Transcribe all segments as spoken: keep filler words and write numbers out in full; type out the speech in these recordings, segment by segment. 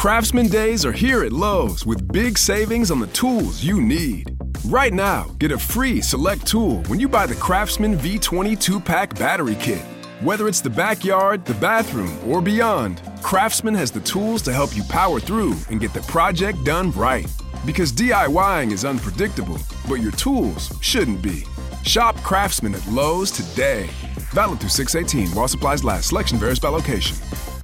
Craftsman Days are here at Lowe's with big savings on the tools you need. Right now, get a free select tool when you buy the Craftsman V twenty two-pack battery kit. Whether it's the backyard, the bathroom, or beyond, Craftsman has the tools to help you power through and get the project done right. Because DIYing is unpredictable, but your tools shouldn't be. Shop Craftsman at Lowe's today. Valid through six eighteen while supplies last. Selection varies by location.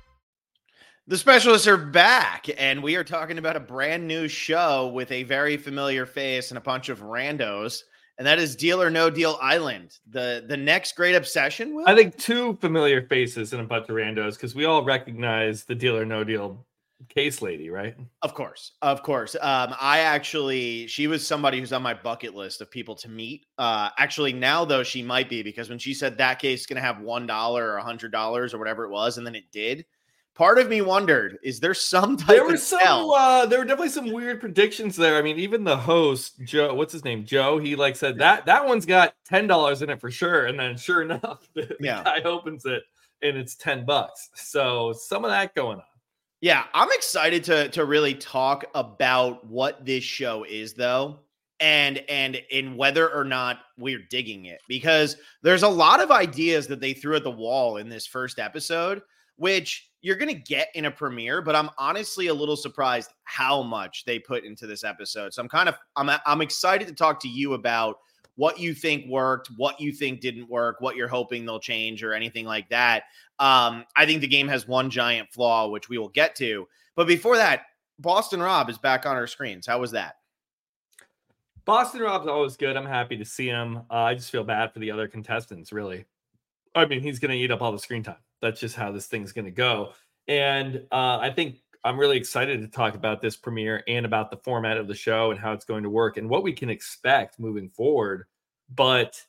The specialists are back, and we are talking about a brand new show with a very familiar face and a bunch of randos, and that is Deal or No Deal Island, the, the next great obsession. Will? I think two familiar faces and a bunch of randos, because we all recognize the Deal or No Deal case lady, right? Of course, of course. Um, I actually, she was somebody who's on my bucket list of people to meet. Uh, actually, now though, she might be, because when she said that case is going to have one dollar or a hundred dollars or whatever it was, and then it did. Part of me wondered, is there some type there were of some sell? uh, there were definitely some weird predictions there. I mean, even the host, Joe, what's his name? Joe, he like said that that one's got ten dollars in it for sure. And then sure enough, the, yeah. the guy opens it and it's ten bucks. So some of that going on. Yeah, I'm excited to to really talk about what this show is, though, and and in whether or not we're digging it, because there's a lot of ideas that they threw at the wall in this first episode, which you're going to get in a premiere, but I'm honestly a little surprised how much they put into this episode. So I'm kind of, I'm, I'm excited to talk to you about what you think worked, what you think didn't work, what you're hoping they'll change or anything like that. Um, I think the game has one giant flaw, which we will get to. But before that, Boston Rob is back on our screens. How was that? Boston Rob's always good. I'm happy to see him. Uh, I just feel bad for the other contestants, really. I mean, he's going to eat up all the screen time. That's just how this thing's going to go. And uh, I think I'm really excited to talk about this premiere and about the format of the show and how it's going to work and what we can expect moving forward. But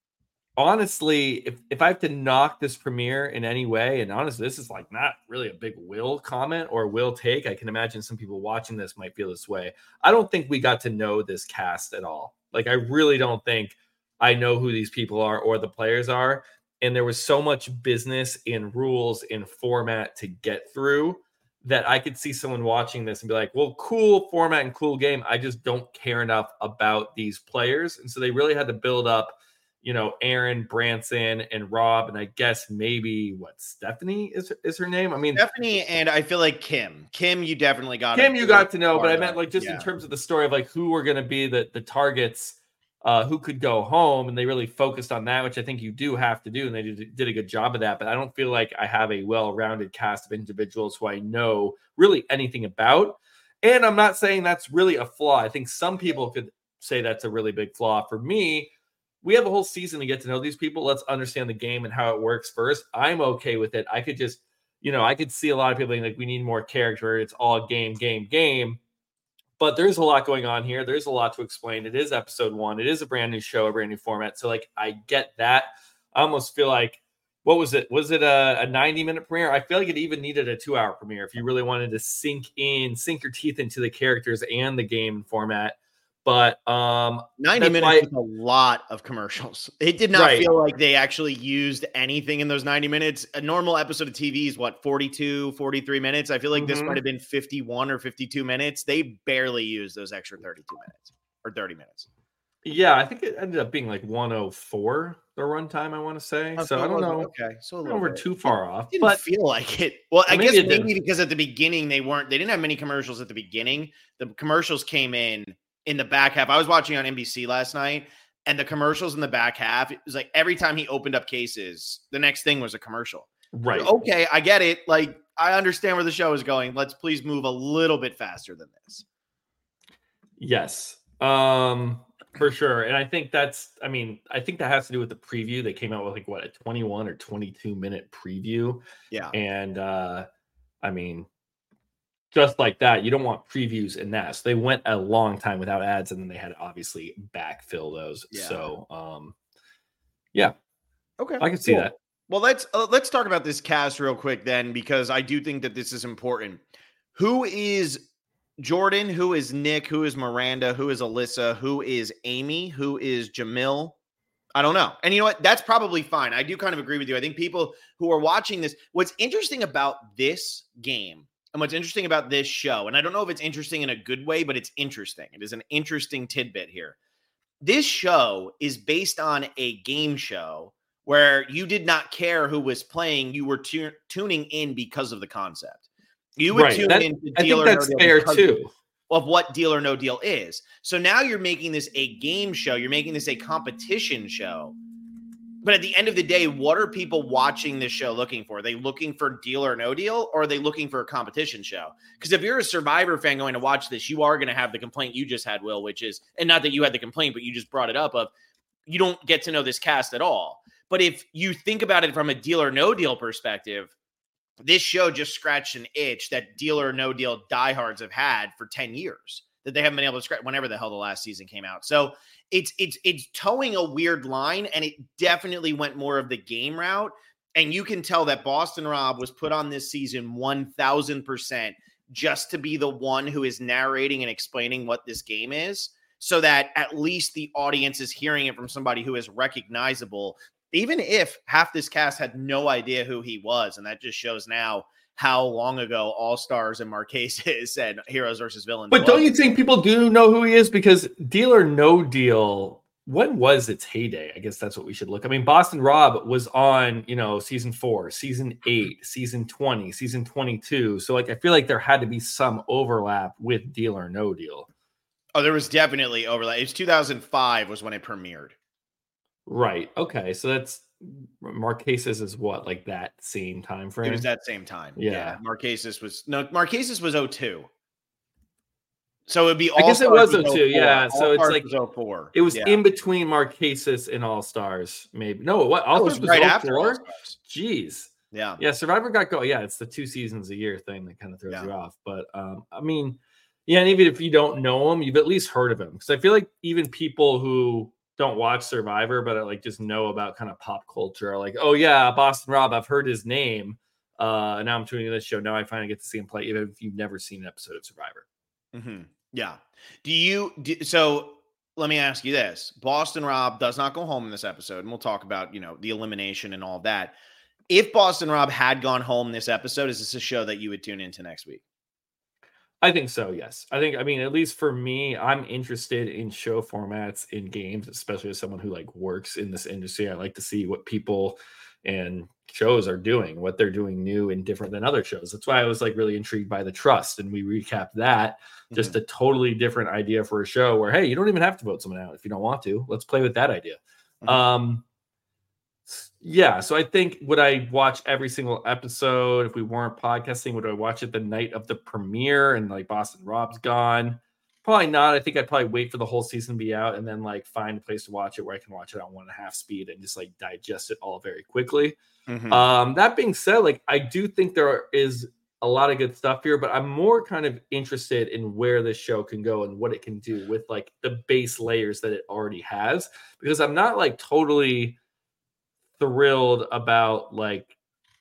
honestly, if, if I have to knock this premiere in any way, and honestly, this is like not really a big Will comment or Will take. I can imagine some people watching this might feel this way. I don't think we got to know this cast at all. Like, I really don't think I know who these people are or the players are. And there was so much business in rules in format to get through that I could see someone watching this and be like, well, cool format and cool game. I just don't care enough about these players. And so they really had to build up, you know, Aaron, Branson, and Rob. And I guess maybe what Stephanie is, is her name. I mean, Stephanie, and I feel like Kim. Kim, you definitely got Kim, you got to know, but I of, meant like just yeah. in terms of the story of like who were going to be the, the targets. Uh, who could go home, and they really focused on that, which I think you do have to do, and they did, did a good job of that. But I don't feel like I have a well-rounded cast of individuals who I know really anything about. And I'm not saying that's really a flaw. I think some people could say that's a really big flaw. For me, we have a whole season to get to know these people. Let's understand the game and how it works first. I'm okay with it. I could just, you know, I could see a lot of people being like, we need more character. It's all game, game, game. But there's a lot going on here. There's a lot to explain. It is episode one. It is a brand new show, a brand new format. So, like, I get that. I almost feel like, what was it? Was it a, a ninety minute premiere? I feel like it even needed a two hour premiere if you really wanted to sink in, sink your teeth into the characters and the game format. But um, ninety minutes is a lot of commercials. It did not right. feel like they actually used anything in those ninety minutes. A normal episode of T V is what, forty-two, forty-three minutes. I feel like mm-hmm. this might have been fifty-one or fifty-two minutes. They barely used those extra thirty-two minutes or thirty minutes. Yeah, I think it ended up being like one oh four the runtime, I want to say. Oh, so I don't know. Okay, so a I little we're bit. too far off. It didn't but feel like it. Well, I maybe guess maybe didn't. because at the beginning they weren't. They didn't have many commercials at the beginning. The commercials came in in the back half. I was watching on N B C last night, and the commercials in the back half, it was like every time he opened up cases, the next thing was a commercial. Right. Okay, I get it. Like, I understand where the show is going. Let's please move a little bit faster than this. Yes, um, for sure. And I think that's, I mean, I think that has to do with the preview. They came out with like, what, a twenty-one or twenty-two minute preview. Yeah. And, uh, I mean, just like that, you don't want previews in that. So they went a long time without ads, and then they had to obviously backfill those. Yeah. So, um, yeah, okay, I can see cool. that. Well, let's uh, let's talk about this cast real quick then, because I do think that this is important. Who is Jordan? Who is Nick? Who is Miranda? Who is Alyssa? Who is Amy? Who is Jamil? I don't know. And you know what? That's probably fine. I do kind of agree with you. I think people who are watching this, what's interesting about this game And what's interesting about this show, and I don't know if it's interesting in a good way, but it's interesting. It is an interesting tidbit here. This show is based on a game show where you did not care who was playing. You were tu- tuning in because of the concept. You would right. tune that, in to I Deal think or that's No fair Deal too. Of what Deal or No Deal is. So now you're making this a game show. You're making this a competition show. But at the end of the day, what are people watching this show looking for? Are they looking for Deal or No Deal, or are they looking for a competition show? Because if you're a Survivor fan going to watch this, you are going to have the complaint you just had, Will, which is, and not that you had the complaint, but you just brought it up, of you don't get to know this cast at all. But if you think about it from a Deal or No Deal perspective, this show just scratched an itch that Deal or No Deal diehards have had for ten years that they haven't been able to scratch whenever the hell the last season came out. So it's it's it's towing a weird line, and it definitely went more of the game route. And you can tell that Boston Rob was put on this season one thousand percent just to be the one who is narrating and explaining what this game is, so that at least the audience is hearing it from somebody who is recognizable, even if half this cast had no idea who he was. And that just shows now how long ago All Stars and Marquesas and Heroes versus Villains. But was. don't you think people do know who he is? Because Deal or No Deal, when was its heyday? I guess that's what we should look. I mean, Boston Rob was on, you know, season four, season eight, season twenty, season twenty-two. So like, I feel like there had to be some overlap with Deal or No Deal. Oh, there was definitely overlap. It's two thousand five was when it premiered. Right. Okay. So that's Marquesas is what, like that same time frame? It was that same time. Yeah. yeah. Marquesas was no Marquesas was oh two. So it'd be all I guess it was oh two. Yeah. So it's like oh four. It was yeah. in between Marquesas and All Stars, maybe. No, what All Stars was, was right oh four? After All Stars. Jeez. Yeah. Yeah. Survivor got going. Yeah, it's the two seasons a year thing that kind of throws yeah. you off. But um, I mean, yeah, and even if you don't know him, you've at least heard of him. Because I feel like even people who don't watch Survivor, but I like just know about kind of pop culture, are like, oh yeah, Boston Rob, I've heard his name. Uh, and now I'm tuning in this show. Now I finally get to see him play, even if you've never seen an episode of Survivor. Mm-hmm. Yeah. Do you? Do, so let me ask you this: Boston Rob does not go home in this episode, and we'll talk about you know the elimination and all of that. If Boston Rob had gone home this episode, is this a show that you would tune into next week? I think so, yes. I think, I mean, at least for me, I'm interested in show formats in games, especially as someone who like works in this industry. I like to see what people and shows are doing, what they're doing new and different than other shows. That's why I was like really intrigued by The Trust, and we recapped that. Mm-hmm. Just a totally different idea for a show where, hey, you don't even have to vote someone out if you don't want to. Let's play with that idea. Mm-hmm. Um, Yeah, so I think, would I watch every single episode if we weren't podcasting? Would I watch it the night of the premiere and like Boston Rob's gone? Probably not. I think I'd probably wait for the whole season to be out and then like find a place to watch it where I can watch it on one and a half speed and just like digest it all very quickly. Mm-hmm. Um, that being said, like I do think there is a lot of good stuff here, but I'm more kind of interested in where this show can go and what it can do with like the base layers that it already has, because I'm not like totally thrilled about like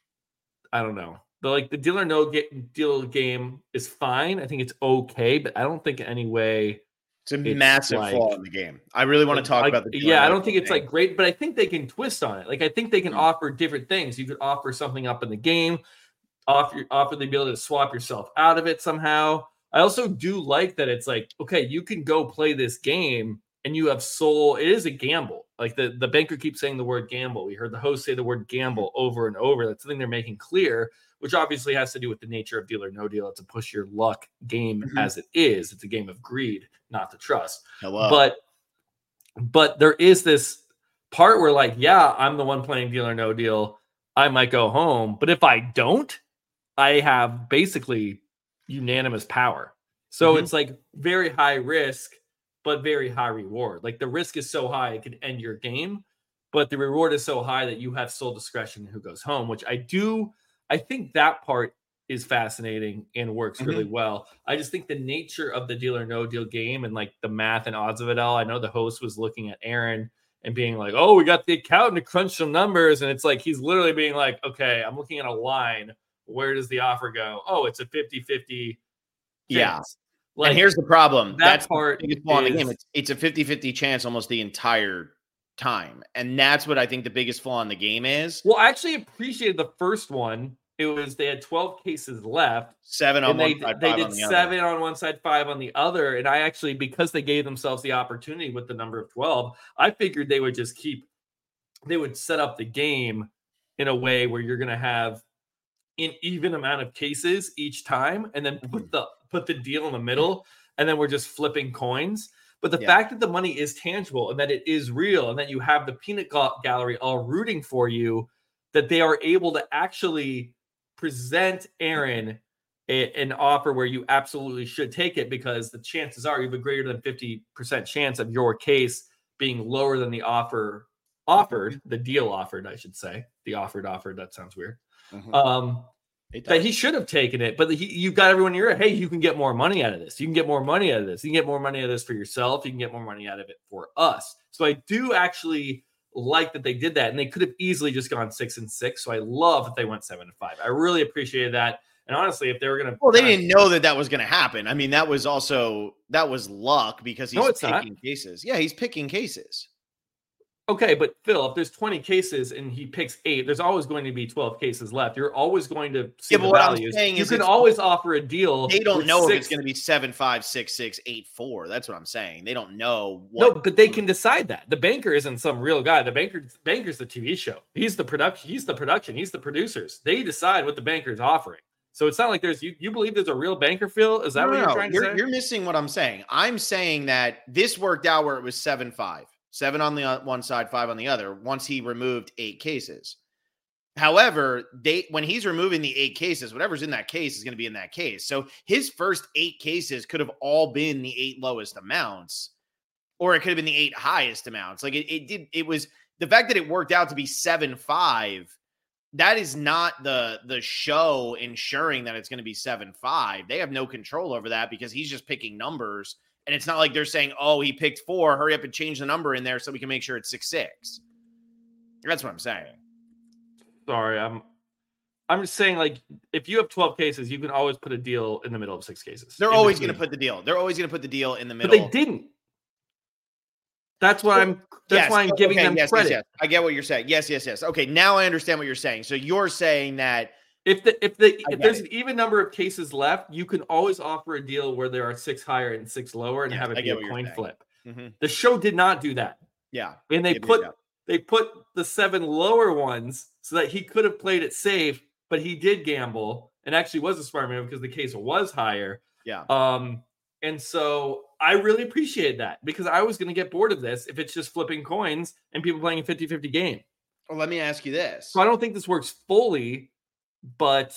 I don't know the like the Deal or No Deal game is fine. I think it's okay, but I don't think in any way it's a it's massive like, flaw in the game. I really want to talk like, about the yeah. I don't think it's like great, but I think they can twist on it. Like I think they can mm-hmm. offer different things. You could offer something up in the game, offer offer the ability to swap yourself out of it somehow. I also do like that it's like, okay, you can go play this game and you have soul. It is a gamble. Like the, the banker keeps saying the word gamble. We heard the host say the word gamble over and over. That's something they're making clear, which obviously has to do with the nature of Deal or No Deal. It's a push your luck game mm-hmm. as it is. It's a game of greed, not the trust. Hello. But but there is this part where like, yeah, I'm the one playing Deal or No Deal. I might go home. But if I don't, I have basically unanimous power. So mm-hmm. it's like very high risk, but very high reward. Like the risk is so high it could end your game, but the reward is so high that you have sole discretion who goes home, which I do. I think that part is fascinating and works mm-hmm. really well. I just think the nature of the Deal or No Deal game and like the math and odds of it all. I know the host was looking at Aaron and being like, oh, we got the accountant to crunch some numbers. And it's like, he's literally being like, okay, I'm looking at a line. Where does the offer go? Oh, it's a fifty-fifty. Yeah. Like, and here's the problem. That that's part the biggest flaw in the game. It's, it's a fifty-fifty chance almost the entire time. And that's what I think the biggest flaw in the game is. Well, I actually appreciated the first one it was they had twelve cases left. Seven on and one they, side, they five did on the seven other. on one side, five on the other. And I actually, because they gave themselves the opportunity with the number of twelve, I figured they would just keep, they would set up the game in a way where you're going to have an even amount of cases each time, and then put the put the deal in the middle, and then we're just flipping coins. But the Yeah. fact that the money is tangible and that it is real, and that you have the peanut ga- gallery all rooting for you, that they are able to actually present Aaron a, an offer where you absolutely should take it, because the chances are you have a greater than fifty percent chance of your case being lower than the offer offered, the deal offered, I should say. The offered offered, that sounds weird. Mhm. Um, It that does. he should have taken it, but he, you've got everyone in your, hey, you can get more money out of this. You can get more money out of this. You can get more money out of this for yourself. You can get more money out of it for us. So I do actually like that they did that, and they could have easily just gone six and six. So I love that they went seven and five. I really appreciated that. And honestly, if they were going to, Well, they didn't know that that was going to happen. I mean, that was also that was luck because he's No, it's not. picking cases. Yeah, he's picking cases. Okay, but Phil, if there's twenty cases and he picks eight, there's always going to be twelve cases left. You're always going to see Yeah, the but what I'm values. saying You is can it's- always offer a deal. They don't with know if six- it's going to be seven, five, six, six, eight, four. That's what I'm saying. They don't know. No, What, but they can decide that. The banker isn't some real guy. The banker, banker's the T V show. He's the production. He's the production. He's the producers. They decide what the banker's offering. So it's not like there's you. You believe there's a real banker, Phil? Is that No, what no, you're no. trying to You're, say? you're missing what I'm saying. I'm saying that this worked out where it was seven, five, seven on the o- one side, five on the other. Once he removed eight cases. However, they when he's removing the eight cases, whatever's in that case is going to be in that case. So his first eight cases could have all been the eight lowest amounts, or it could have been the eight highest amounts. Like it, it did. It was the fact that it worked out to be seven, five. That is not the the show ensuring that it's going to be seven five. They have no control over that because he's just picking numbers, and it's not like they're saying, "Oh, he picked four. Hurry up and change the number in there so we can make sure it's six six." That's what I'm saying. Sorry, I'm. I'm just saying, like, if you have twelve cases, you can always put a deal in the middle of six cases. They're in always going to between. put the deal. They're always going to put the deal in the But middle. they didn't. That's what I'm. That's Yes, why I'm giving okay, them yes, credit. Yes, yes. I get what you're saying. Yes, yes, yes. Okay, now I understand what you're saying. So you're saying that If the if the I if get there's it. an even number of cases left, you can always offer a deal where there are six higher and six lower, and Yes, have it I be get a what you're coin saying. flip. Mhm. The show did not do that, yeah, and they Give me put that. they put the seven lower ones so that he could have played it safe, but he did gamble and actually was a smart move because the case was higher. yeah. Um, and so I really appreciate that, because I was going to get bored of this if it's just flipping coins and people playing a fifty-fifty game. Well, let me ask you this. So I don't think this works fully, but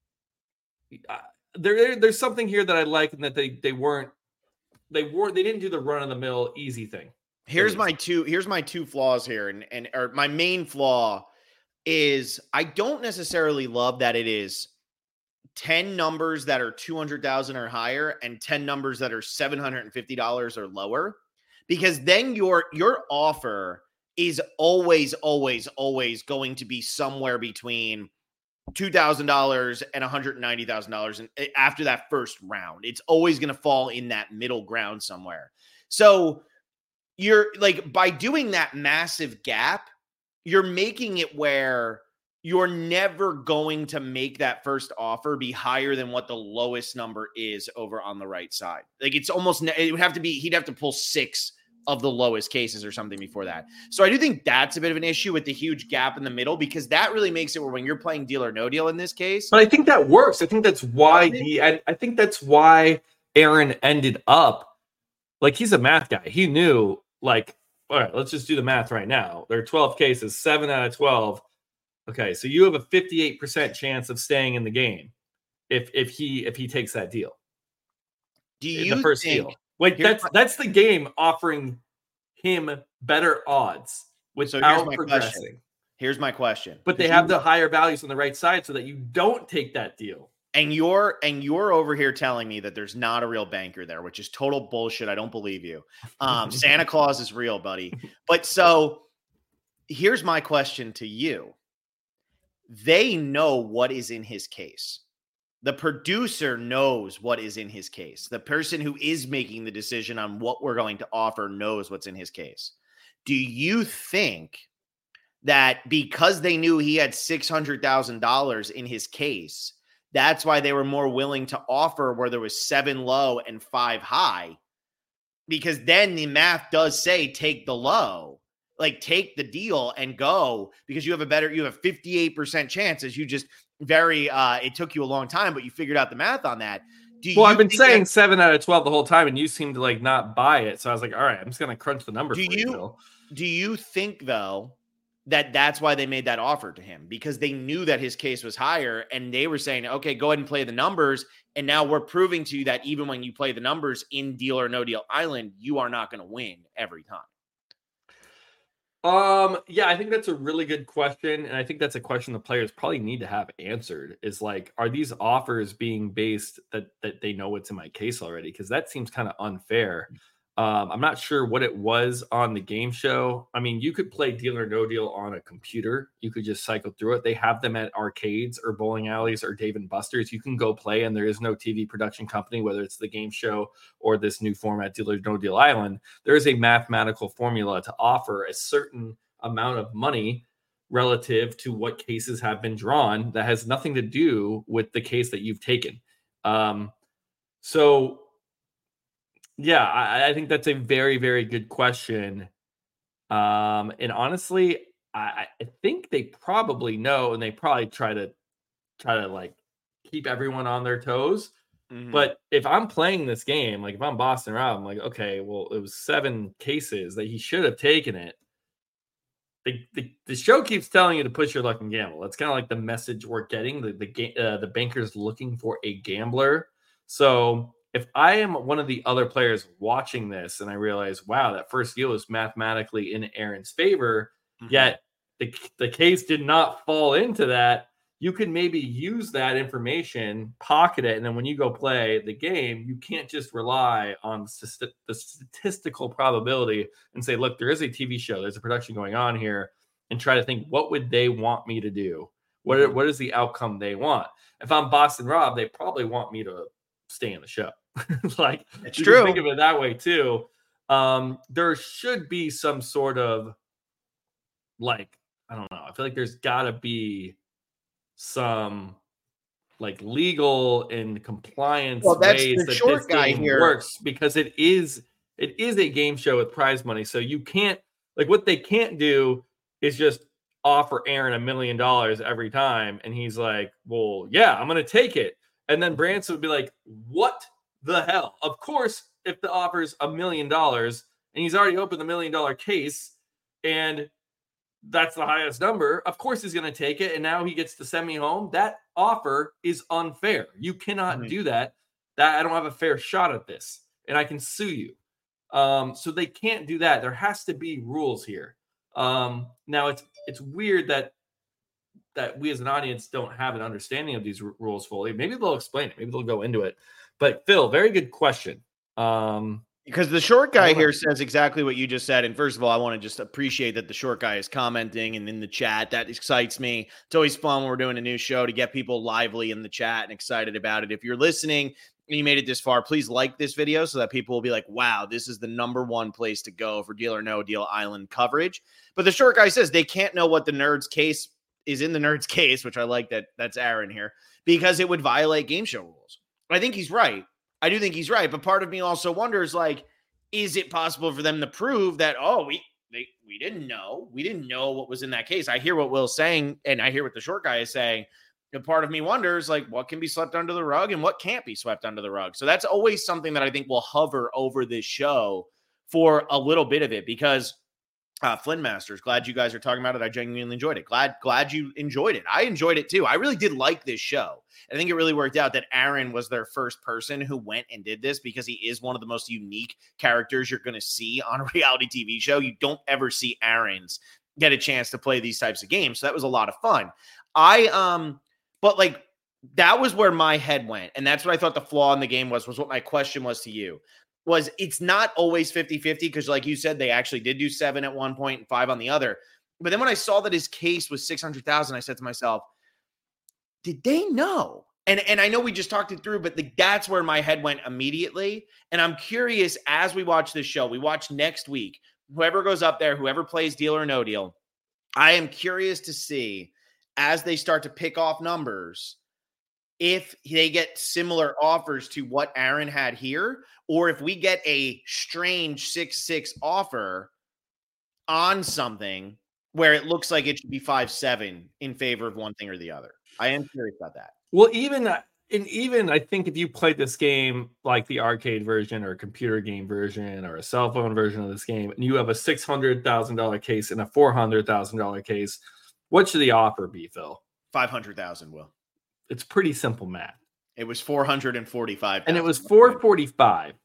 uh, there there's something here that I like, and that they they weren't they were they didn't do the run of the mill easy thing. Here's Please. my two here's my two flaws here, and and or my main flaw is I don't necessarily love that it is ten numbers that are two hundred thousand or higher and ten numbers that are seven hundred fifty dollars or lower, because then your your offer is always always always going to be somewhere between two thousand dollars and one hundred ninety thousand dollars, and after that first round it's always going to fall in that middle ground somewhere. So you're like, by doing that massive gap, you're making it where you're never going to make that first offer be higher than what the lowest number is over on the right side. Like it's almost, ne- it would have to be, he'd have to pull six of the lowest cases or something before that. So I do think that's a bit of an issue with the huge gap in the middle, because that really makes it where when you're playing deal or no deal in this case. But I think that works. I think that's why he. I, I think that's why Aaron ended up like, he's a math guy. He knew, like, all right, let's just do the math right now. There are twelve cases, seven out of twelve. Okay, so you have a fifty-eight percent chance of staying in the game if if he if he takes that deal. Do in you the first think, deal? Wait, here's that's my- that's the game offering him better odds So without here's my progressing. question. Here's my question. But they Because have you- the higher values on the right side so that you don't take that deal. And you're and you're over here telling me that there's not a real banker there, which is total bullshit. I don't believe you. Um, Santa Claus is real, buddy. But so here's my question to you. They know what is in his case. The producer knows what is in his case. The person who is making the decision on what we're going to offer knows what's in his case. Do you think that because they knew he had six hundred thousand dollars in his case, that's why they were more willing to offer where there was seven low and five high, because then the math does say take the low, like take the deal and go, because you have a better, you have a fifty-eight percent chance, as you just very, uh, it took you a long time, but you figured out the math on that. Do well, you I've been saying that, seven out of twelve the whole time, and you seem to like not buy it. So I was like, all right, I'm just going to crunch the number. Do for you, you Bill. do you think though, that that's why they made that offer to him, because they knew that his case was higher and they were saying, okay, go ahead and play the numbers. And now we're proving to you that even when you play the numbers in Deal or No Deal Island, you are not going to win every time. Um, yeah, I think that's a really good question. And I think that's a question the players probably need to have answered, is like, are these offers being based that, that they know what's in my case already? Because that seems kind of unfair. Um, I'm not sure what it was on the game show. I mean, you could play Deal or No Deal on a computer. You could just cycle through it. They have them at arcades or bowling alleys or Dave and Buster's. You can go play, and there is no T V production company, whether it's the game show or this new format, Deal or No Deal Island. There is a mathematical formula to offer a certain amount of money relative to what cases have been drawn that has nothing to do with the case that you've taken. Um, so... Yeah, I, I think that's a very, very good question. Um, and honestly, I, I think they probably know, and they probably try to try to like keep everyone on their toes. Mm-hmm. But if I'm playing this game, like if I'm Boston Rob, I'm like, okay, well, it was seven cases that he should have taken it. The, the, the show keeps telling you to push your luck and gamble. That's kind of like the message we're getting. The the uh, the banker's looking for a gambler. So if I am one of the other players watching this and I realize, wow, that first deal is mathematically in Aaron's favor, mm-hmm. yet the, the case did not fall into that, you can maybe use that information, pocket it, and then when you go play the game, you can't just rely on the statistical probability and say, look, there is a T V show, there's a production going on here, and try to think, what would they want me to do? What, mm-hmm. what is the outcome they want? If I'm Boston Rob, they probably want me to stay in the show. Like, it's you true. Can think of it that way too. Um, there should be some sort of like, I don't know. I feel like there's got to be some like legal and compliance well, that's ways the that short this guy game here. works, because it is it is a game show with prize money. So you can't like what they can't do is just offer Aaron a million dollars every time, and he's like, well, yeah, I'm gonna take it. And then Branson would be like, what the hell? Of course, if the offer's a million dollars and he's already opened the million dollar case and that's the highest number, of course he's going to take it. And now he gets to send me home. That offer is unfair. You cannot mm-hmm. do that. That I don't have a fair shot at this and I can sue you. Um, so they can't do that. There has to be rules here. Um, now it's, it's weird that that we as an audience don't have an understanding of these r- rules fully. Maybe they'll explain it. Maybe they'll go into it. But Phil, very good question. Um, because the short guy here says exactly what you just said. And first of all, I want to just appreciate that the short guy is commenting and in the chat. That excites me. It's always fun when we're doing a new show to get people lively in the chat and excited about it. If you're listening and you made it this far, please like this video so that people will be like, wow, this is the number one place to go for Deal or No Deal Island coverage. But the short guy says they can't know what the nerd's case is in the nerd's case, which I like that that's Aaron here, because it would violate game show rules. I think he's right. I do think he's right. But part of me also wonders, like, is it possible for them to prove that, oh, we they, we didn't know. We didn't know what was in that case. I hear what Will's saying, and I hear what the short guy is saying. And part of me wonders, like, what can be swept under the rug and what can't be swept under the rug. So that's always something that I think will hover over this show for a little bit of it, because Uh, Flynn Masters, glad you guys are talking about it. I genuinely enjoyed it. Glad, glad you enjoyed it. I enjoyed it too. I really did like this show. I think it really worked out that Aaron was their first person who went and did this, because he is one of the most unique characters you're going to see on a reality T V show. You don't ever see Aaron's get a chance to play these types of games. So that was a lot of fun. I, um, but like, that was where my head went. And that's what I thought the flaw in the game was, was what my question was to you. Was it's not always fifty-fifty, because like you said, they actually did do seven at one point and five on the other. But then when I saw that his case was six hundred thousand, I said to myself, did they know? And, and I know we just talked it through, but the, that's where my head went immediately. And I'm curious, as we watch this show, we watch next week, whoever goes up there, whoever plays Deal or No Deal, I am curious to see, as they start to pick off numbers, if they get similar offers to what Aaron had here, or if we get a strange six six offer on something where it looks like it should be five seven in favor of one thing or the other. I am curious about that. Well, even and even I think if you played this game like the arcade version or a computer game version or a cell phone version of this game, and you have a six hundred thousand dollars case and a four hundred thousand dollars case, what should the offer be, Phil? five hundred thousand, Will. It's pretty simple math. It was four hundred forty-five. And it was four forty-five.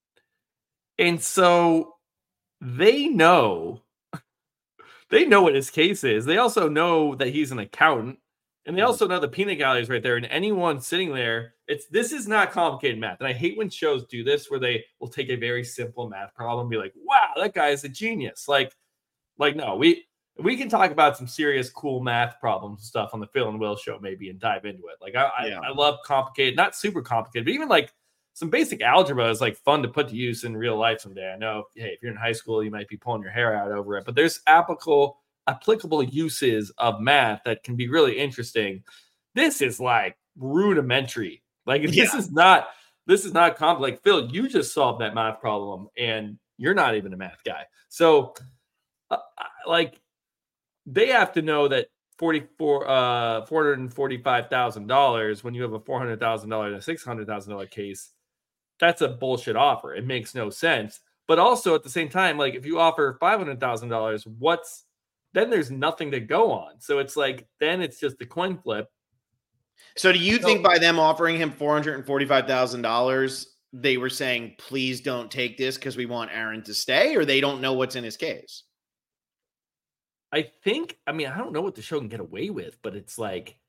And so they know, they know what his case is. They also know that he's an accountant. And they also know the peanut gallery is right there. And anyone sitting there, it's this is not complicated math. And I hate when shows do this where they will take a very simple math problem and be like, wow, that guy is a genius. Like, like no, we we can talk about some serious cool math problems and stuff on the Phil and Will show maybe and dive into it. Like I, yeah. I, I love complicated, not super complicated, but even like some basic algebra is like fun to put to use in real life someday. I know, hey, if you're in high school, you might be pulling your hair out over it, but there's applicable applicable uses of math that can be really interesting. This is like rudimentary. Like yeah. this is not, this is not complex. Like Phil, you just solved that math problem and you're not even a math guy. So uh, like they have to know that forty-four, uh, four hundred forty-five thousand dollars when you have a four hundred thousand dollars and a six hundred thousand dollars case, that's a bullshit offer. It makes no sense. But also at the same time, like if you offer five hundred thousand dollars, what's, then there's nothing to go on. So it's like, then it's just a coin flip. So do you so, think by them offering him four hundred forty-five thousand dollars, they were saying, please don't take this because we want Aaron to stay, or they don't know what's in his case? I think, I mean, I don't know what the show can get away with, but it's like,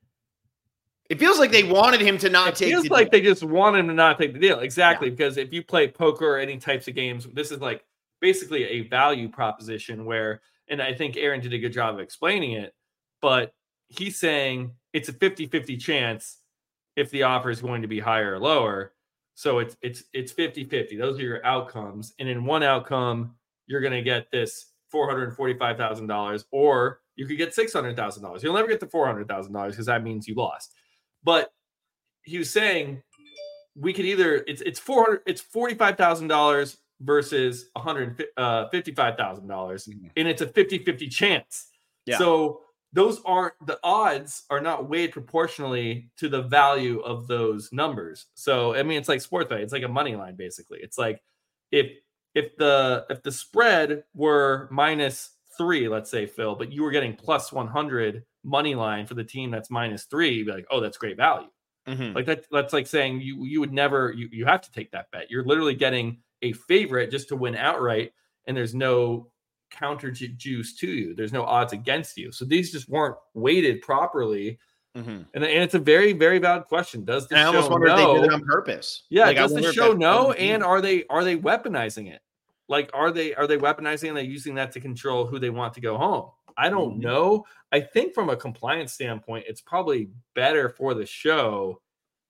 it feels like they wanted him to not it take feels the like deal. They just want him to not take the deal. Exactly. Yeah. Because if you play poker or any types of games, this is like basically a value proposition where, and I think Aaron did a good job of explaining it, but he's saying it's a fifty-fifty chance if the offer is going to be higher or lower. So it's it's it's fifty-fifty. Those are your outcomes. And in one outcome, you're going to get this four hundred forty-five thousand dollars, or you could get six hundred thousand dollars. You'll never get the four hundred thousand dollars because that means you lost. But he was saying we could either it's it's four hundred it's forty-five thousand dollars versus one hundred fifty-five thousand dollars, mm-hmm. and it's a fifty-fifty chance. Yeah. So those aren't, the odds are not weighed proportionally to the value of those numbers. So I mean, it's like sports betting. It's like a money line basically. It's like if if the if the spread were minus three, let's say, Phil, but you were getting plus one hundred money line for the team that's minus three, you'd be like, oh, that's great value. Mm-hmm. Like that, that's like saying you you would never, you, you have to take that bet. You're literally getting a favorite just to win outright, and there's no counter ju- juice to you. There's no odds against you. So these just weren't weighted properly. Mm-hmm. And, and it's a very, very valid question. Does the I show almost wonder know? if they did it on purpose. Yeah, like, does the show know? And are they are they weaponizing it? Like, are they are they weaponizing and they're using that to control who they want to go home? I don't mm-hmm. know. I think from a compliance standpoint, it's probably better for the show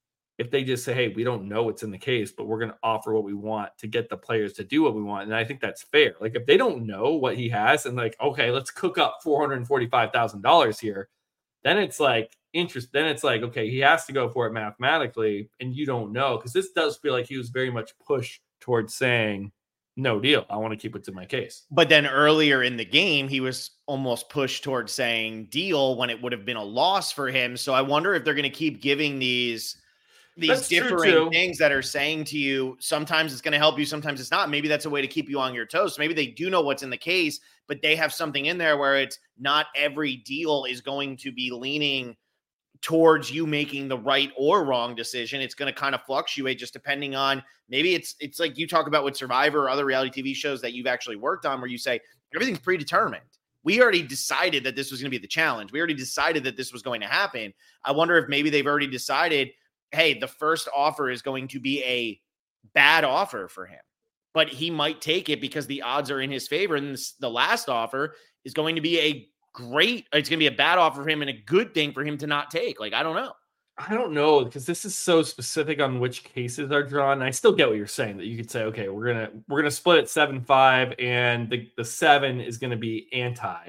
if they just say, hey, we don't know what's in the case, but we're going to offer what we want to get the players to do what we want. And I think that's fair. Like if they don't know what he has and like, okay, let's cook up four hundred forty-five thousand dollars here. Then it's like interest. Then it's like, okay, he has to go for it mathematically. And you don't know, because this does feel like he was very much pushed towards saying no deal. I want to keep it to my case. But then earlier in the game, he was almost pushed towards saying deal when it would have been a loss for him. So I wonder if they're going to keep giving these These that's differing things that are saying to you, sometimes it's going to help you, sometimes it's not. Maybe that's a way to keep you on your toes. So maybe they do know what's in the case, but they have something in there where it's not every deal is going to be leaning towards you making the right or wrong decision. It's going to kind of fluctuate just depending on, maybe it's it's like you talk about with Survivor or other reality T V shows that you've actually worked on, where you say everything's predetermined. We already decided that this was going to be the challenge. We already decided that this was going to happen. I wonder if maybe they've already decided, hey, the first offer is going to be a bad offer for him, but he might take it because the odds are in his favor. And this, the last offer is going to be a great, it's going to be a bad offer for him and a good thing for him to not take. Like, I don't know. I don't know, because this is so specific on which cases are drawn. I still get what you're saying, that you could say, okay, we're going to, we're going to split it seven, five, and the, the seven is going to be anti.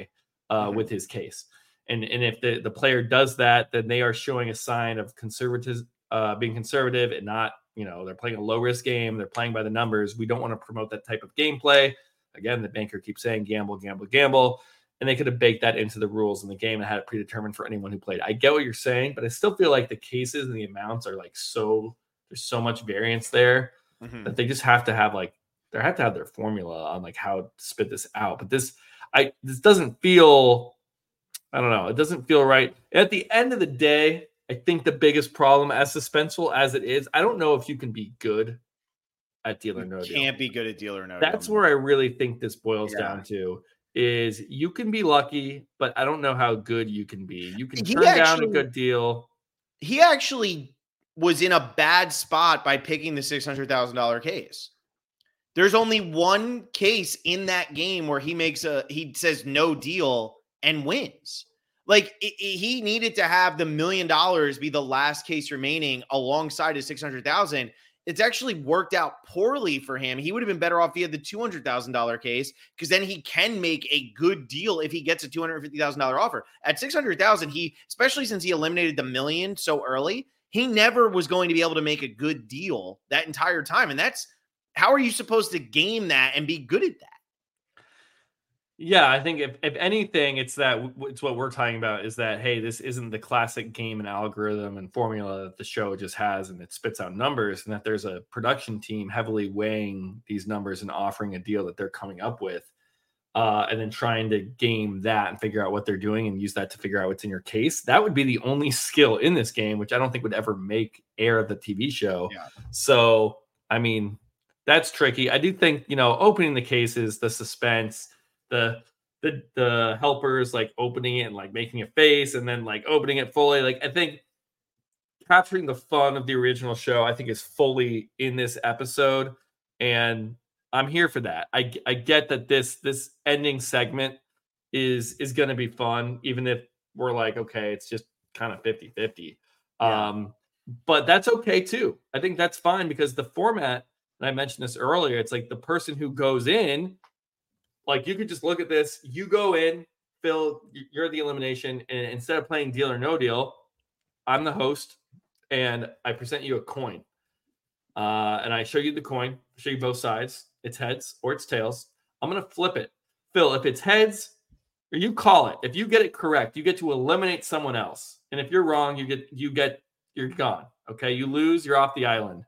uh, Mhm. with his case. And and if the, the player does that, then they are showing a sign of conservative, uh, being conservative and not, you know, they're playing a low risk game. They're playing by the numbers. We don't want to promote that type of gameplay. Again, the banker keeps saying gamble, gamble, gamble. And they could have baked that into the rules in the game and had it predetermined for anyone who played. I get what you're saying, but I still feel like the cases and the amounts are like so, there's so much variance there Mhm. that they just have to have like, they have to have their formula on like how to spit this out. But this, I, this doesn't feel, I don't know, it doesn't feel right. At the end of the day, I think the biggest problem, as suspenseful as it is, I don't know if you can be good at deal or no deal. Can't be good at deal or no That's deal. where I really think this boils Yeah. down to. Is you can be lucky, but I don't know how good you can be. You can He turn down a actually- good deal. He actually was in a bad spot by picking the six hundred thousand dollars case. There's only one case in that game where he makes a, he says no deal and wins. Like it, it, he needed to have the million dollars be the last case remaining alongside his six hundred thousand. It's actually worked out poorly for him. He would have been better off if he had the two hundred thousand dollars case, because then he can make a good deal if he gets a two hundred fifty thousand dollars offer. At six hundred thousand, he, especially since he eliminated the million so early, he never was going to be able to make a good deal that entire time. And that's, how are you supposed to game that and be good at that? Yeah, I think if, if anything, it's that it's what we're talking about is that, hey, this isn't the classic game and algorithm and formula that the show just has and it spits out numbers, and that there's a production team heavily weighing these numbers and offering a deal that they're coming up with, uh, and then trying to game that and figure out what they're doing and use that to figure out what's in your case. That would be the only skill in this game, which I don't think would ever make air the T V show. Yeah. So, I mean, that's tricky. I do think, you know, opening the cases, the suspense, the the the helpers like opening it and like making a face and then like opening it fully. Like I think capturing the fun of the original show, I think is fully in this episode, and I'm here for that. I I get that this this ending segment is is going to be fun, even if we're like, okay, it's just kind of fifty-fifty. Yeah. Um, but that's okay too. I think that's fine because the format, and I mentioned this earlier, it's like the person who goes in, like you could just look at this, you go in, Phil, you're the elimination, and instead of playing deal or no deal, I'm the host, and I present you a coin. Uh, and I show you the coin, show you both sides. It's heads or it's tails. I'm going to flip it. Phil, if it's heads, or you call it. If you get it correct, you get to eliminate someone else. And if you're wrong, you get, you get, you're gone. Okay. You lose, you're off the island.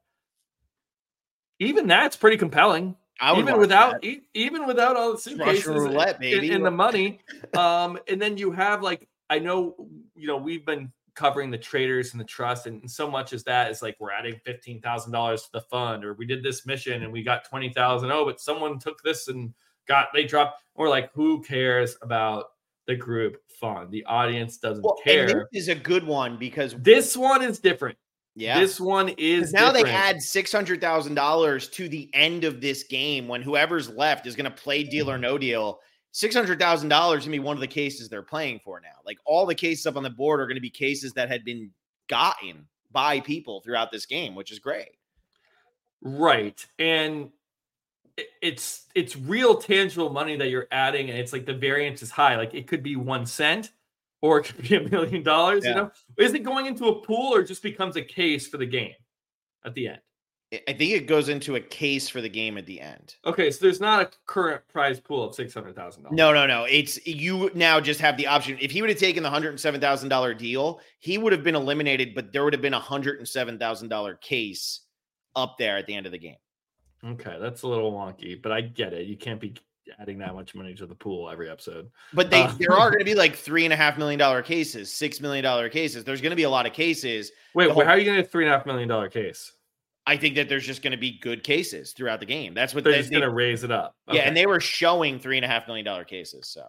Even that's pretty compelling. I would even watch without that. e- even without all the suitcases Russian roulette, and, baby. and the money. Um, and then you have like, I know, you know, we've been covering the traders and the trust, and so much as that is like we're adding fifteen thousand dollars to the fund, or we did this mission and we got twenty thousand. Oh, but someone took this and got they dropped. Or like, who cares about the group fund? The audience doesn't Well, care. and this is a good one because This one is different. yeah, This one is now different. they add six hundred thousand dollars to the end of this game when whoever's left is going to play deal or no deal. six hundred thousand dollars is going to be one of the cases they're playing for now. Like all the cases up on the board are going to be cases that had been gotten by people throughout this game, which is great. Right. And it- it's it's real tangible money that you're adding, and it's like the variance is high. Like it could be one cent or it could be a million dollars, you Yeah. know? Is it going into a pool or it just becomes a case for the game at the end? I- I think it goes into a case for the game at the end. Okay, so there's not a current prize pool of six hundred thousand dollars. No, no, no. It's you now just have the option. If he would have taken the one hundred seven thousand dollars deal, he would have been eliminated, but there would have been a one hundred seven thousand dollars case up there at the end of the game. Okay, that's a little wonky, but I get it. You can't be adding that much money to the pool every episode. But they Uh, there are going to be like three and a half million dollar cases, six million dollar cases. There's going to be a lot of cases. Wait, The wait whole- how are you going to get a three and a half million dollar case? I think that there's just going to be good cases throughout the game. That's what They're they, just going to raise it up. yeah, and they were showing three and a half million dollar cases. So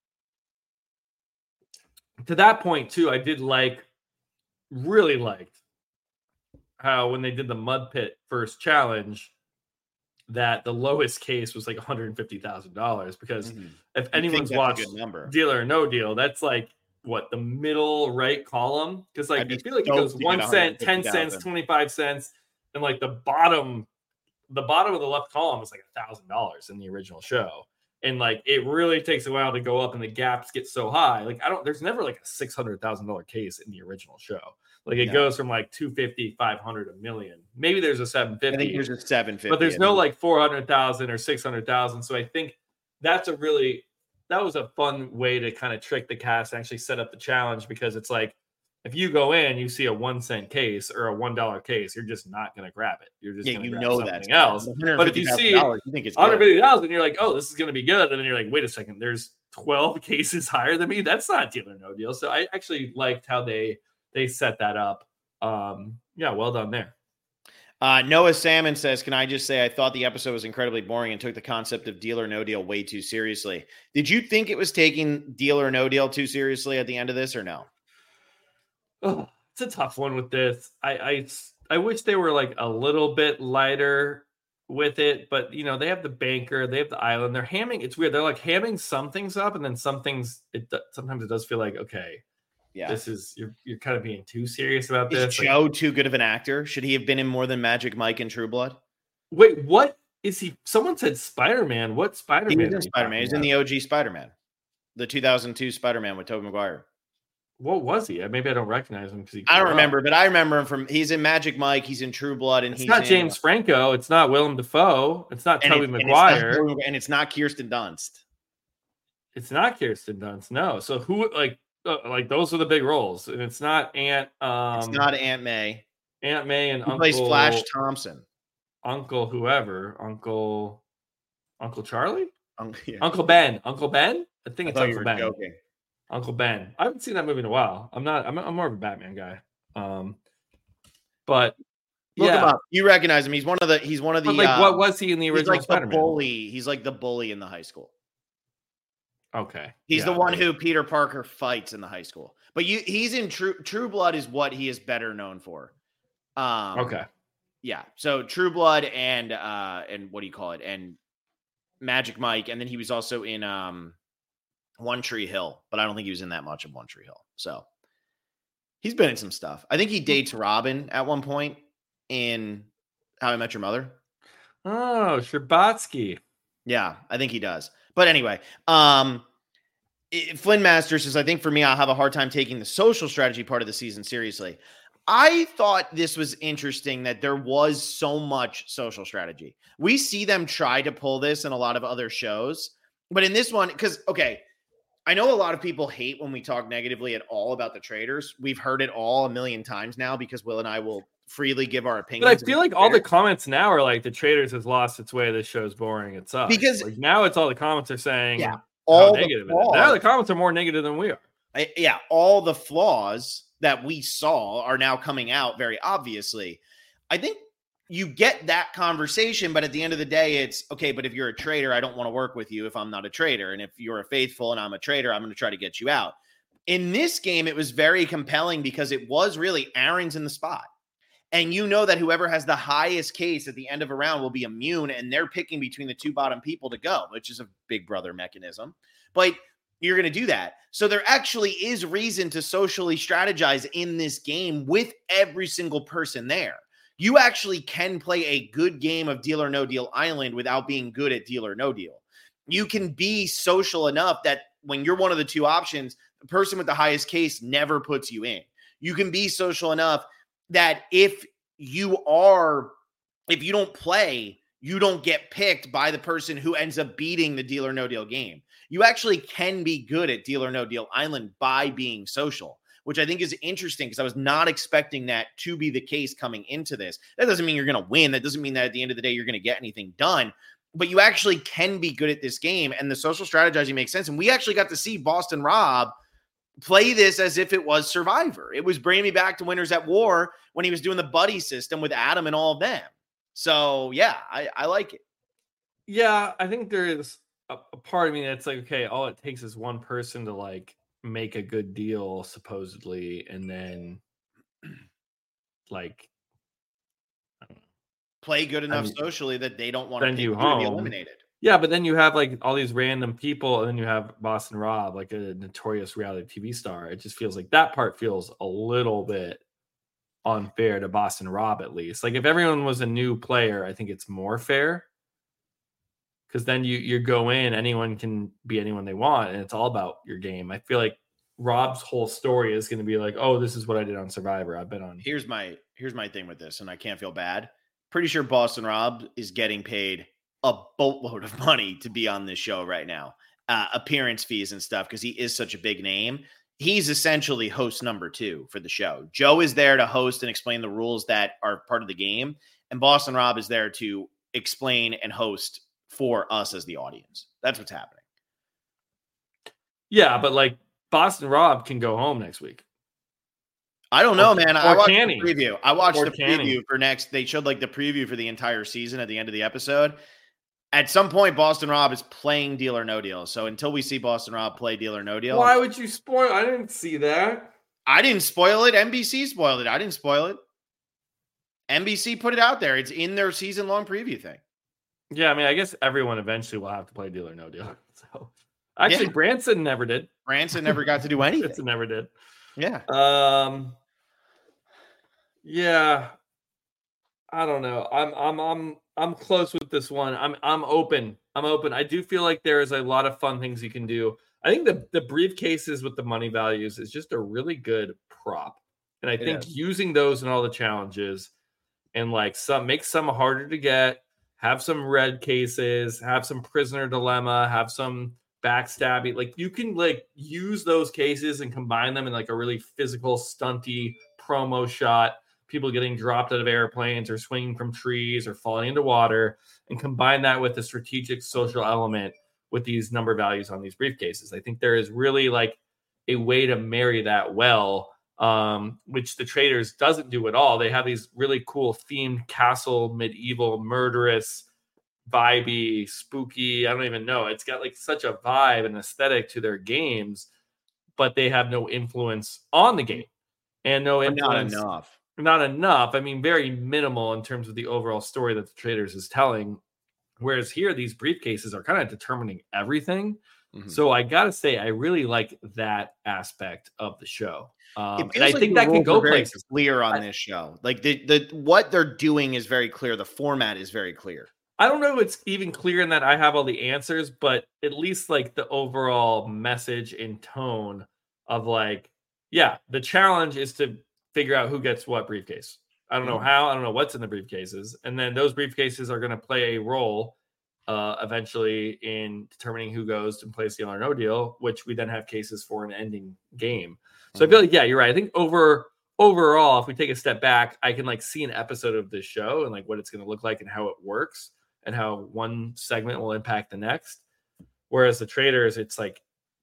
To that point too, I did like, really liked how when they did the mud pit first challenge, that the lowest case was like one hundred fifty thousand dollars. Because Mhm. if You think anyone's that's a watched good number. Deal or No Deal, that's like what the middle right column. Because like I'd be I feel like it stoked goes to get one cent, ten cents, one hundred fifty thousand. twenty-five cents, and like the bottom, the bottom of the left column is like a thousand dollars in the original show. And like, it really takes a while to go up and the gaps get so high. Like, I don't, there's never like a six hundred thousand dollars case in the original show. Like it no. goes from like two fifty, five hundred, a million. Maybe there's a seven fifty. I think there's a seven fifty. But there's no like four hundred thousand or six hundred thousand. So I think that's a really, that was a fun way to kind of trick the cast and actually set up the challenge, because it's like, if you go in, you see a one cent case or a one dollar case, you're just not going to grab it. You're just yeah, going to you grab know something else. But if you see one hundred fifty thousand, you're like, oh, this is going to be good. And then you're like, wait a second, there's twelve cases higher than me. That's not Deal or No Deal. So I actually liked how they, they set that up. Um, yeah, well done there. Uh, Noah Salmon says, can I just say, I thought the episode was incredibly boring and took the concept of Deal or No Deal way too seriously. Did you think it was taking Deal or No Deal too seriously at the end of this, or no? Oh, it's a tough one with this. I, I, I wish they were like a little bit lighter with it, but you know, they have the banker, they have the island, they're hamming. It's weird. They're like hamming some things up, and then some things, it sometimes it does feel like, okay, yeah, this is, you're you're kind of being too serious about is this. Is Joe like, too good of an actor? Should he have been in more than Magic Mike and True Blood? Wait, what is he? Someone said Spider-Man. What Spider-Man? He's in Spider-Man. He's in the O G Spider-Man, the two thousand two Spider-Man with Tobey Maguire. What was he? Maybe I don't recognize him because I don't remember, up. but I remember him from. He's in Magic Mike. He's in True Blood, and it's he's not in, James Franco. It's not Willem Dafoe. It's not Tobey Maguire, and it's not, and it's not Kirsten Dunst. It's not Kirsten Dunst. No. So who like uh, like those are the big roles, and it's not Aunt. Um, it's not Aunt May. Aunt May and Who Uncle plays Flash Thompson. Uncle whoever. Uncle. Uncle Charlie. Um, yeah. Uncle Ben. Uncle Ben. I think I it's Uncle you were Ben. Joking. Uncle Ben. I haven't seen that movie in a while. I'm not. I'm, I'm more of a Batman guy. Um, but Look yeah, him up. You recognize him. He's one of the. He's one of the. But like, uh, what was he in the original he's like Spider-Man? The bully. He's like the bully in the high school. Okay, he's yeah, the one right. who Peter Parker fights in the high school. But you, he's in True True Blood is what he is better known for. Um, okay, yeah. So True Blood and uh and what do you call it? And Magic Mike, and then he was also in um. One Tree Hill, but I don't think he was in that much of One Tree Hill. So he's been in some stuff. I think he dates Robin at one point in How I Met Your Mother. Oh, Sherbatsky. Yeah, I think he does. But anyway, um, it, Flynn Masters says, I think for me, I'll have a hard time taking the social strategy part of the season seriously. I thought this was interesting that there was so much social strategy. We see them try to pull this in a lot of other shows, but in this one, because, okay, I know a lot of people hate when we talk negatively at all about the traders. We've heard it all a million times now because Will and I will freely give our opinions. But I feel like all the comments now are like the traders has lost its way. This show's boring. It sucks. Because like now it's all the comments are saying yeah, all the negative. flaws, now the comments are more negative than we are. I, yeah, all the flaws that we saw are now coming out very obviously. I think you get that conversation, but at the end of the day, it's okay. But if you're a trader, I don't want to work with you if I'm not a trader. And if you're a faithful and I'm a trader, I'm going to try to get you out. In this game, it was very compelling because it was really Aaron's in the spot. And you know that whoever has the highest case at the end of a round will be immune, and they're picking between the two bottom people to go, which is a big brother mechanism. But you're going to do that. So there actually is reason to socially strategize in this game with every single person there. You actually can play a good game of Deal or No Deal Island without being good at Deal or No Deal. You can be social enough that when you're one of the two options, the person with the highest case never puts you in. You can be social enough that if you are, if you don't play, you don't get picked by the person who ends up beating the Deal or No Deal game. You actually can be good at Deal or No Deal Island by being social, which I think is interesting because I was not expecting that to be the case coming into this. That doesn't mean you're going to win. That doesn't mean that at the end of the day, you're going to get anything done, but you actually can be good at this game. And the social strategizing makes sense. And we actually got to see Boston Rob play this as if it was Survivor. It was bringing me back to Winners at War when he was doing the buddy system with Adam and all of them. So yeah, I, I like it. Yeah. I think there is a, a part of me that's like, okay, all it takes is one person to like make a good deal supposedly, and then like play good enough I mean, socially that they don't want to send you be home. eliminated. Yeah, but then you have like all these random people, and then you have Boston Rob, like a notorious reality T V star. It just feels like that part feels a little bit unfair to Boston Rob, at least. Like if everyone was a new player, I think it's more fair. because then you you go in, anyone can be anyone they want, and it's all about your game. I feel like Rob's whole story is going to be like, oh, this is what I did on Survivor. I've been on. Here's my here's my thing with this, and I can't feel bad. Pretty sure Boston Rob is getting paid a boatload of money to be on this show right now, uh, appearance fees and stuff, because he is such a big name. He's essentially host number two for the show. Joe is there to host and explain the rules that are part of the game, and Boston Rob is there to explain and host for us as the audience. That's what's happening. Yeah, but like Boston Rob can go home next week. I don't know, or, man. Or I watched the preview. I watched or the preview Canny. for next. They showed like the preview for the entire season at the end of the episode. At some point, Boston Rob is playing Deal or No Deal. So until we see Boston Rob play Deal or No Deal. Why would you spoil? I didn't see that. I didn't spoil it. N B C spoiled it. I didn't spoil it. N B C put it out there. It's in their season-long preview thing. Yeah, I mean, I guess everyone eventually will have to play Deal or No Deal. So actually, Yeah. Branson never did. Branson never got to do anything. Branson never did. Yeah. Um. Yeah. I don't know. I'm I'm I'm I'm close with this one. I'm I'm open. I'm open. I do feel like there is a lot of fun things you can do. I think the the briefcases with the money values is just a really good prop. And I It think is. using those in all the challenges and like some make some harder to get, have some red cases, have some prisoner dilemma, have some backstabbing. Like you can like use those cases and combine them in like a really physical, stunty promo shot. People getting dropped out of airplanes or swinging from trees or falling into water, and combine that with a strategic social element with these number values on these briefcases. I think there is really like a way to marry that well, um, which the Traders doesn't do at all. They have these really cool themed castle, medieval, murderous, vibey, spooky. I don't even know. It's got like such a vibe and aesthetic to their games, but they have no influence on the game and no But not influence. enough. Not enough. I mean, very minimal in terms of the overall story that the Traders is telling. Whereas here, these briefcases are kind of determining everything. Mhm. So I got to say, I really like that aspect of the show. Um, It and feels I like think the that can rules go are very places. clear on I- this show. Like the the what they're doing is very clear. The format is very clear. I don't know if it's even clear in that I have all the answers, but at least like the overall message and tone of like, yeah, the challenge is to figure out who gets what briefcase. I don't know Mhm. how, I don't know what's in the briefcases. And then those briefcases are going to play a role uh, eventually in determining who goes and plays Deal or No Deal, which we then have cases for an ending game. So I feel like, yeah, you're right. I think over overall, if we take a step back, I can like see an episode of this show and like what it's going to look like and how it works and how one segment will impact the next. Whereas the Traders, it's like,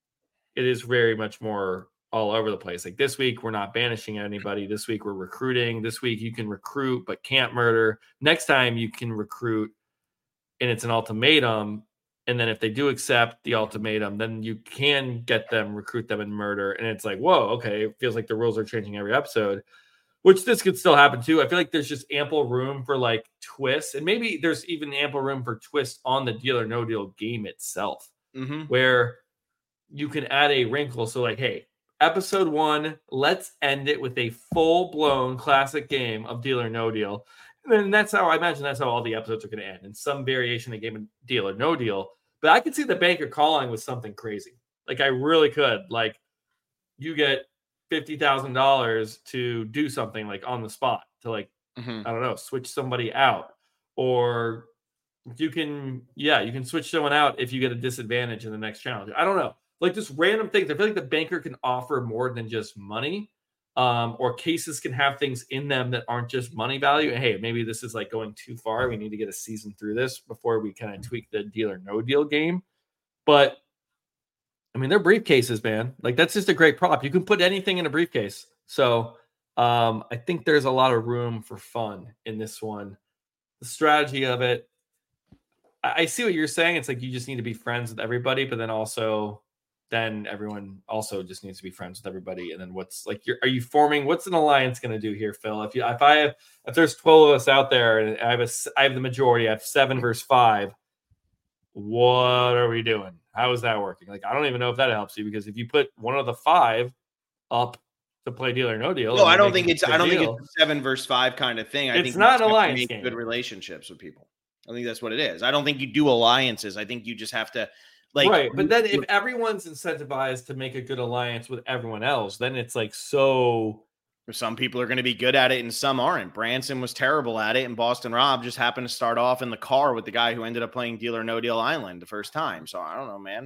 it is very much more all over the place. Like this week, we're not banishing anybody. This week, we're recruiting. This week, you can recruit but can't murder. Next time, you can recruit and it's an ultimatum. And then if they do accept the ultimatum, then you can get them, recruit them, and murder. And it's like, whoa, okay. It feels like the rules are changing every episode, which this could still happen too. I feel like there's just ample room for like twists. And maybe there's even ample room for twists on the Deal or No Deal game itself, Mm-hmm. where you can add a wrinkle. So like, hey, episode one, let's end it with a full-blown classic game of Deal or No Deal. And then that's how I imagine that's how all the episodes are going to end, in some variation of game of Deal or No Deal. But I could see the banker calling with something crazy. Like I really could. Like you get fifty thousand dollars to do something like on the spot to like, Mm-hmm. I don't know, switch somebody out. Or you can, yeah, you can switch someone out if you get a disadvantage in the next challenge. I don't know. Like just random things. I feel like the banker can offer more than just money, um, or cases can have things in them that aren't just money value. And hey, maybe this is like going too far. We need to get a season through this before we kind of tweak the Deal or No Deal game. But I mean, they're briefcases, man. Like that's just a great prop. You can put anything in a briefcase. So um, I think there's a lot of room for fun in this one. The strategy of it, I, I see what you're saying. It's like you just need to be friends with everybody, but then also then everyone also just needs to be friends with everybody. And then what's like, you're, are you forming, what's an alliance going to do here, Phil? If you, if I have, if there's twelve of us out there and I have a, I have the majority, I have seven versus five. What are we doing? How is that working? Like, I don't even know if that helps you, because if you put one of the five up to play Deal or No Deal. No, I don't make think it it's. a I don't deal, think it's a seven versus five kind of thing. I It's think not you an have to alliance make game. good relationships with people. I think that's what it is. I don't think you do alliances. I think you just have to like right. But then if everyone's incentivized to make a good alliance with everyone else, then it's like so. Some people are going to be good at it and some aren't. Branson was terrible at it, and Boston Rob just happened to start off in the car with the guy who ended up playing Deal or No Deal Island the first time. So I don't know, man.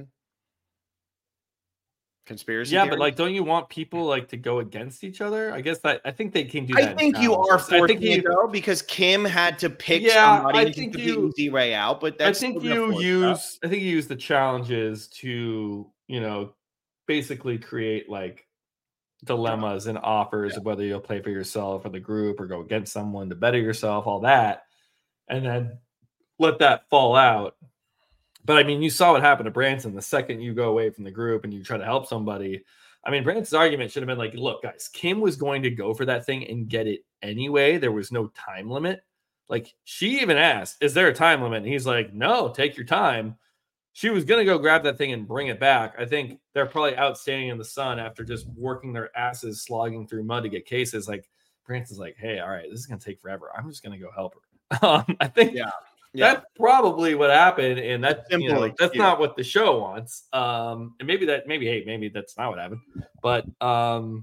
Conspiracy. Yeah, theories? but like, don't you want people like to go against each other? I guess that I think they can do that. I think you are forcing it though, because Kim had to pick yeah, somebody I and think took you, the easy way out. But that's I think you use I think you use the challenges to, you know, basically create like dilemmas and offers yeah. of whether you'll play for yourself or the group or go against someone to better yourself, all that, and then let that fall out. But I mean, you saw what happened to Branson. The second you go away from the group and you try to help somebody, I mean, Branson's argument should have been like, look, guys, Kim was going to go for that thing and get it anyway. There was no time limit. Like, she even asked, is there a time limit? And he's like, no, take your time. She was going to go grab that thing and bring it back. I think they're probably outstanding in the sun after just working their asses, slogging through mud to get cases. Like, Branson's like, hey, all right, this is going to take forever. I'm just going to go help her. um, I think yeah. Yeah. That's probably what happened, and that you know, that's yeah. not what the show wants. Um, and maybe that, maybe hey, maybe that's not what happened. But um,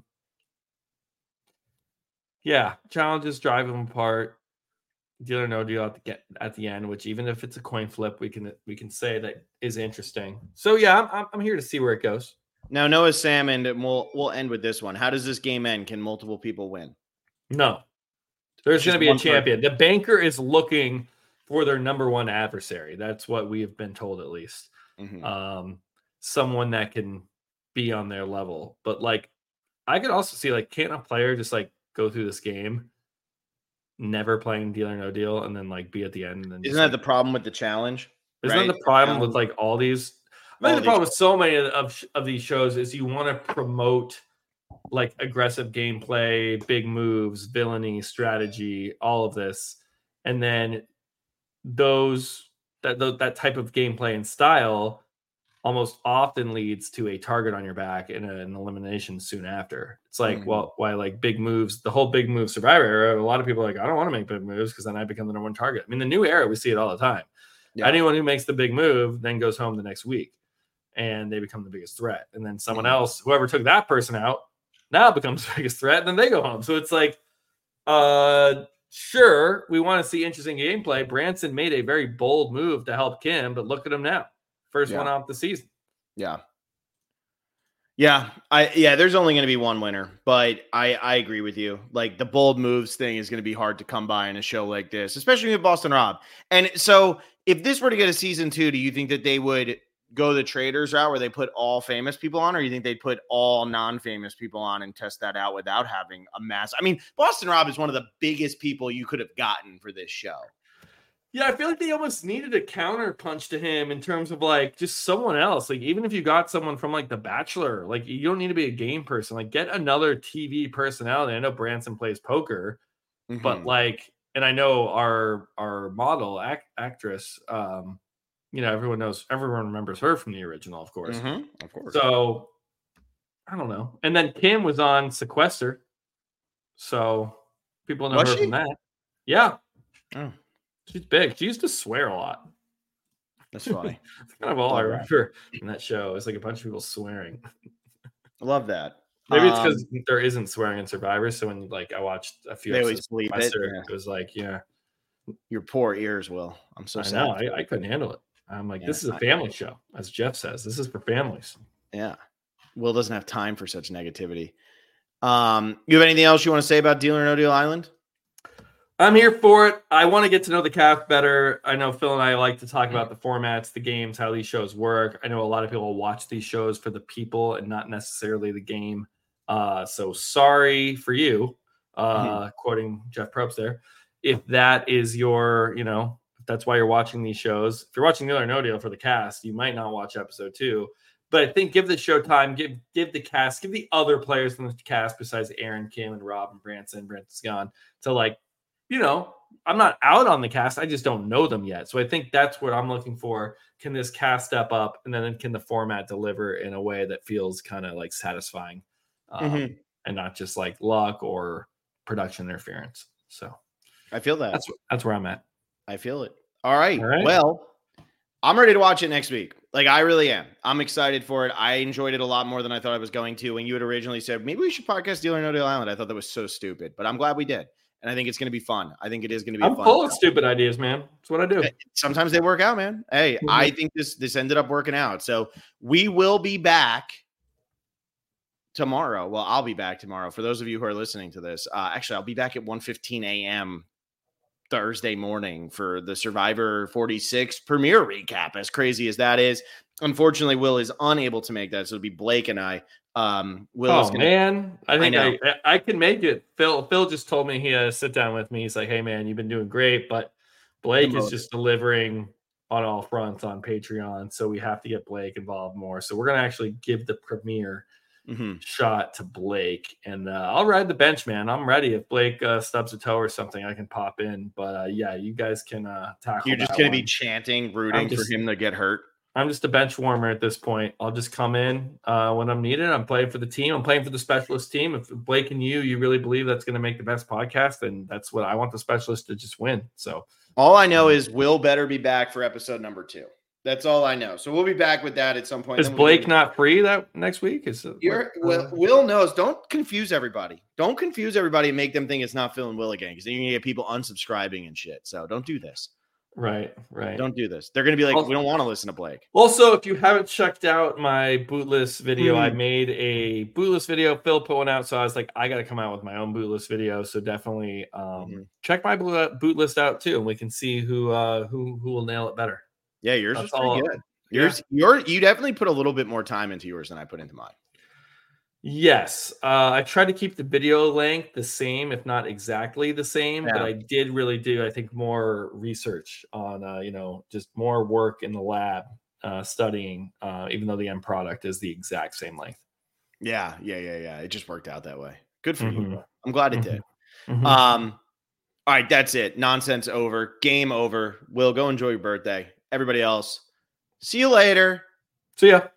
yeah, challenges drive them apart. Deal or no deal at the get at the end, which even if it's a coin flip, we can we can say that is interesting. So yeah, I'm I'm here to see where it goes. Now Noah Salmon, and we'll we'll end with this one. How does this game end? Can multiple people win? No, there's going to be a champion. Person. The banker is looking for their number one adversary. That's what we have been told, at least. Mm-hmm. Um, someone that can be on their level. But like, I could also see like, can't a player just like go through this game, never playing Deal or No Deal, and then like be at the end? And then isn't that like, the problem with the challenge? Isn't right? that the problem with like all these? I think the problem with so many of of these shows is you want to promote like aggressive gameplay, big moves, villainy, strategy, all of this, and then those that that type of gameplay and style almost often leads to a target on your back and an elimination soon after. It's like, mm-hmm. well, why like big moves, the whole big move Survivor era, a lot of people are like, I don't want to make big moves because then I become the number one target. I mean, the new era, we see it all the time. Yeah. Anyone who makes the big move then goes home the next week and they become the biggest threat. And then someone mm-hmm. else, whoever took that person out, now becomes the biggest threat, and then they go home. So it's like, uh, sure, we want to see interesting gameplay. Branson made a very bold move to help Kim, but look at him now. First yeah. one off the season. Yeah. Yeah. I yeah, there's only going to be one winner, but I, I agree with you. Like the bold moves thing is going to be hard to come by in a show like this, especially with Boston Rob. And so if this were to get a season two, do you think that they would go the traders route where they put all famous people on, or you think they'd put all non-famous people on and test that out without having a mass? I mean, Boston Rob is one of the biggest people you could have gotten for this show. Yeah, I feel like they almost needed a counter punch to him in terms of like just someone else. Like even if you got someone from like The Bachelor, like you don't need to be a game person. Like get another T V personality. I know Branson plays poker, mm-hmm. but like, and I know our our model act, actress, um, you know, everyone knows, everyone remembers her from the original, of course. Mm-hmm. Of course. So I don't know. And then Kim was on Sequester, so people know was her she? from that. Yeah. Oh. She's big. She used to swear a lot. That's funny. That's kind of all I remember in that show. It's like a bunch of people swearing. I love that. Maybe it's because um, there isn't swearing in Survivor. So when like I watched a few they episodes always of it, Sequester, yeah. it was like, yeah. Your poor ears, Will. I'm so I sad. know. I, I couldn't handle it. I'm like, yeah, this is a family I, show, as Jeff says. This is for families. Yeah. Will doesn't have time for such negativity. Um, you have anything else you want to say about Deal or No Deal Island? I'm here for it. I want to get to know the cast better. I know Phil and I like to talk about the formats, the games, how these shows work. I know a lot of people watch these shows for the people and not necessarily the game. Uh, so sorry for you, uh, mm-hmm. quoting Jeff Probst there. If that is your, you know, if that's why you're watching these shows. If you're watching Deal or No Deal for the cast, you might not watch episode two. But I think give the show time, give give the cast, give the other players from the cast besides Aaron, Kim, and Rob and Branson, Branson's gone, to like, you know, I'm not out on the cast. I just don't know them yet. So I think that's what I'm looking for. Can this cast step up? And then can the format deliver in a way that feels kind of like satisfying um, mm-hmm. and not just like luck or production interference? So I feel that. That's, that's where I'm at. I feel it. All right. All right. Well, I'm ready to watch it next week. Like, I really am. I'm excited for it. I enjoyed it a lot more than I thought I was going to. When you had originally said, maybe we should podcast Deal or No Deal Island, I thought that was so stupid, but I'm glad we did. And I think it's going to be fun. I think it is going to be I'm a fun full of show. stupid ideas, man. That's what I do. Sometimes they work out, man. Hey, mm-hmm. I think this this ended up working out. So we will be back tomorrow. Well, I'll be back tomorrow. For those of you who are listening to this, uh, actually, I'll be back at one fifteen a.m. Thursday morning for the Survivor forty-six premiere recap. As crazy as that is, unfortunately, Will is unable to make that. So it'll be Blake and I. Um, Will oh is gonna, man, I think I, I, I can make it. Phil Phil just told me he had to sit down with me. He's like, "Hey man, you've been doing great, but Blake is just delivering on all fronts on Patreon, so we have to get Blake involved more." So we're gonna actually give the premiere mm-hmm. shot to Blake, and uh, I'll ride the bench, man. I'm ready. If Blake uh, stubs a toe or something, I can pop in. But uh, yeah, you guys can uh, tackle. You're just that gonna one. be chanting, rooting just, for him to get hurt. I'm just a bench warmer at this point. I'll just come in uh, when I'm needed. I'm playing for the team. I'm playing for the specialist team. If Blake and you, you really believe that's going to make the best podcast, then that's what I want the specialist to just win. So all I know is Will better be back for episode number two. That's all I know. So we'll be back with that at some point. Is Blake can... not free that next week? Is it, You're, Will, Will knows. Don't confuse everybody. Don't confuse everybody and make them think it's not Phil and Will again, because then you're going to get people unsubscribing and shit. So don't do this. Right, right. Don't do this. They're going to be like, also, we don't want to listen to Blake. Also, if you haven't checked out my bootless video, mm. I made a bootless video. Phil put one out, so I was like, I got to come out with my own bootless video. So definitely um, mm-hmm. check my boot list out too, and we can see who uh, who who will nail it better. Yeah, yours That's is pretty all, good. Yours, yeah. your you definitely put a little bit more time into yours than I put into mine. Yes, uh, I tried to keep the video length the same, if not exactly the same, yeah. but I did really do, I think, more research on, uh, you know, just more work in the lab uh, studying, uh, even though the end product is the exact same length. Yeah, yeah, yeah, yeah. It just worked out that way. Good for mm-hmm. you. I'm glad it mm-hmm. did. Mm-hmm. Um, all right, that's it. Nonsense over. Game over. Will, go enjoy your birthday. Everybody else, see you later. See ya.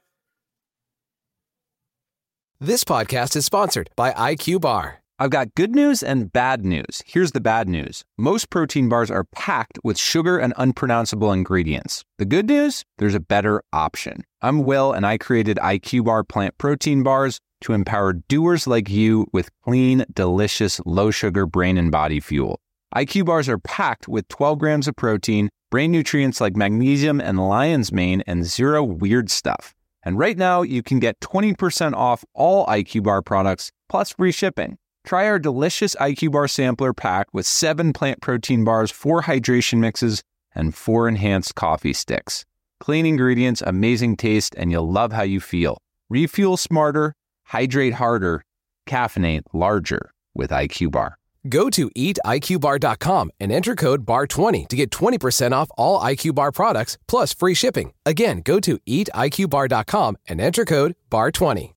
This podcast is sponsored by I Q Bar. I've got good news and bad news. Here's the bad news. Most protein bars are packed with sugar and unpronounceable ingredients. The good news? There's a better option. I'm Will, and I created I Q Bar plant protein bars to empower doers like you with clean, delicious, low-sugar brain and body fuel. I Q Bars are packed with twelve grams of protein, brain nutrients like magnesium and lion's mane, and zero weird stuff. And right now, you can get twenty percent off all I Q Bar products, plus free shipping. Try our delicious I Q Bar sampler pack with seven plant protein bars, four hydration mixes, and four enhanced coffee sticks. Clean ingredients, amazing taste, and you'll love how you feel. Refuel smarter, hydrate harder, caffeinate larger with I Q Bar. Go to eat I Q bar dot com and enter code B A R twenty to get twenty percent off all I Q Bar products, plus free shipping. Again, go to eat I Q bar dot com and enter code B A R twenty.